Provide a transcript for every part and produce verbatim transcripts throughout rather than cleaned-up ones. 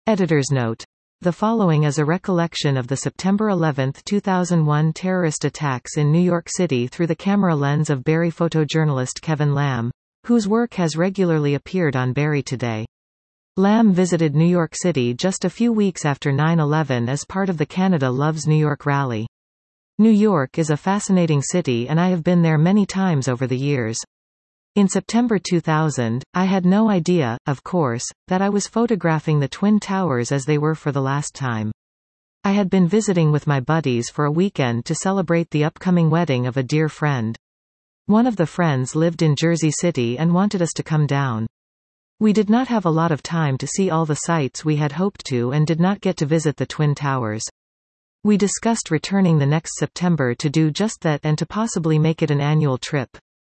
Editor's note. The following is a recollection of the September eleventh two thousand one terrorist attacks in New York City through the camera lens of Barrie photojournalist Kevin Lamb, whose work has regularly appeared on Barrie Today. Lamb visited New York City just a few weeks after nine eleven as part of the Canada Loves New York rally. New York is a fascinating city and I have been there many times over the years. In September two thousand, I had no idea, of course, that I was photographing the Twin Towers as they were for the last time. I had been visiting with my buddies for a weekend to celebrate the upcoming wedding of a dear friend. One of the friends lived in Jersey City and wanted us to come down. We did not have a lot of time to see all the sights we had hoped to and did not get to visit the Twin Towers. We discussed returning the next September to do just that and to possibly make it an annual trip.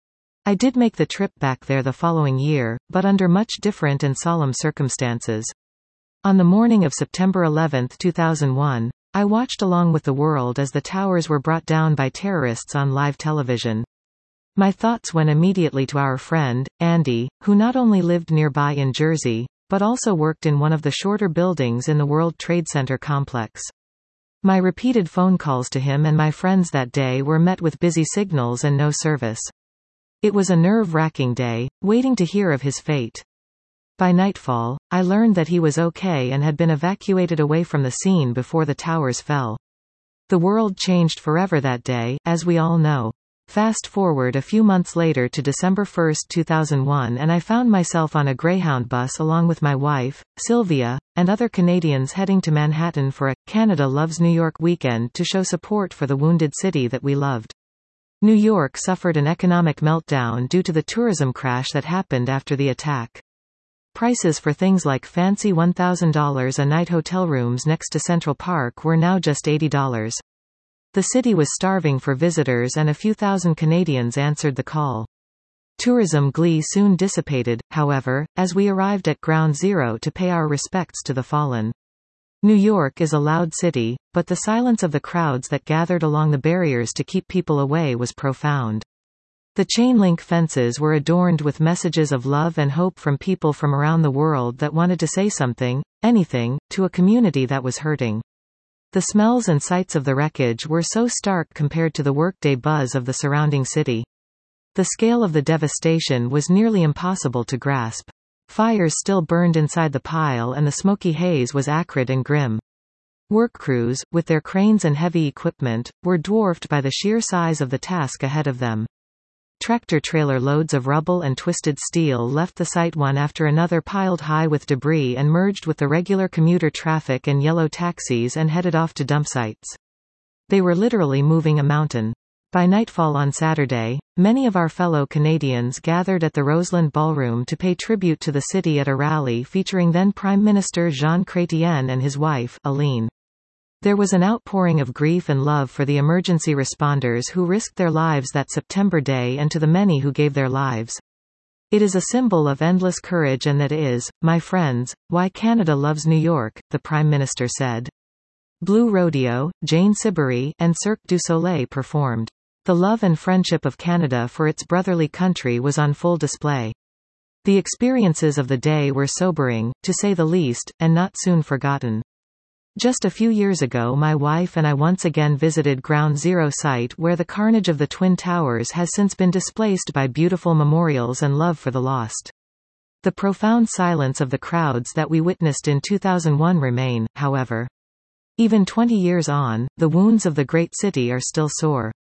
I did make the trip back there the following year, but under much different and solemn circumstances. On the morning of September eleventh two thousand one, I watched along with the world as the towers were brought down by terrorists on live television. My thoughts went immediately to our friend, Andy, who not only lived nearby in Jersey, but also worked in one of the shorter buildings in the World Trade Center complex. My repeated phone calls to him and my friends that day were met with busy signals and no service. It was a nerve-wracking day, waiting to hear of his fate. By nightfall, I learned that he was okay and had been evacuated away from the scene before the towers fell. The world changed forever that day, as we all know. Fast forward a few months later to December first two thousand one and I found myself on a Greyhound bus along with my wife, Sylvia, and other Canadians heading to Manhattan for a Canada Loves New York weekend to show support for the wounded city that we loved. New York suffered an economic meltdown due to the tourism crash that happened after the attack. Prices for things like fancy one thousand dollars a night hotel rooms next to Central Park were now just eighty dollars. The city was starving for visitors and a few thousand Canadians answered the call. Tourism glee soon dissipated, however, as we arrived at Ground Zero to pay our respects to the fallen. New York is a loud city, but the silence of the crowds that gathered along the barriers to keep people away was profound. The chain-link fences were adorned with messages of love and hope from people from around the world that wanted to say something, anything, to a community that was hurting. The smells and sights of the wreckage were so stark compared to the workday buzz of the surrounding city. The scale of the devastation was nearly impossible to grasp. Fires still burned inside the pile and the smoky haze was acrid and grim. Work crews, with their cranes and heavy equipment, were dwarfed by the sheer size of the task ahead of them. Tractor-trailer loads of rubble and twisted steel left the site one after another piled high with debris and merged with the regular commuter traffic and yellow taxis and headed off to dump sites. They were literally moving a mountain. By nightfall on Saturday, many of our fellow Canadians gathered at the Roseland Ballroom to pay tribute to the city at a rally featuring then Prime Minister Jean Chrétien and his wife, Aline. There was an outpouring of grief and love for the emergency responders who risked their lives that September day and to the many who gave their lives. It is a symbol of endless courage and that is, my friends, why Canada loves New York, the Prime Minister said. Blue Rodeo, Jane Siberry, and Cirque du Soleil performed. The love and friendship of Canada for its brotherly country was on full display. The experiences of the day were sobering, to say the least, and not soon forgotten. Just a few years ago my wife and I once again visited Ground Zero site where the carnage of the Twin Towers has since been displaced by beautiful memorials and love for the lost. The profound silence of the crowds that we witnessed in two thousand one remain, however. Even twenty years on, the wounds of the great city are still sore.